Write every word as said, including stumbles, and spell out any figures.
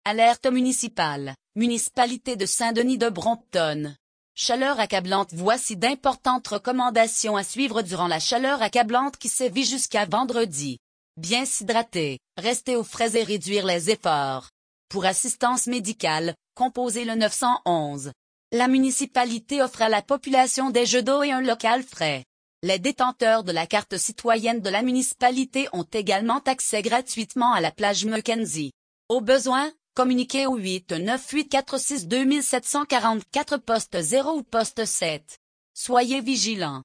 Alerte municipale, municipalité de Saint-Denis de Brompton. Chaleur accablante. Voici d'importantes recommandations à suivre durant la chaleur accablante qui sévit jusqu'à vendredi. Bien s'hydrater, rester au frais et réduire les efforts. Pour assistance médicale, composez le neuf un un. La municipalité offre à la population des jeux d'eau et un local frais. Les détenteurs de la carte citoyenne de la municipalité ont également accès gratuitement à la plage Mackenzie. Au besoin, communiquez au huit neuf huit quatre six deux sept quatre quatre poste zéro ou poste sept. Soyez vigilants.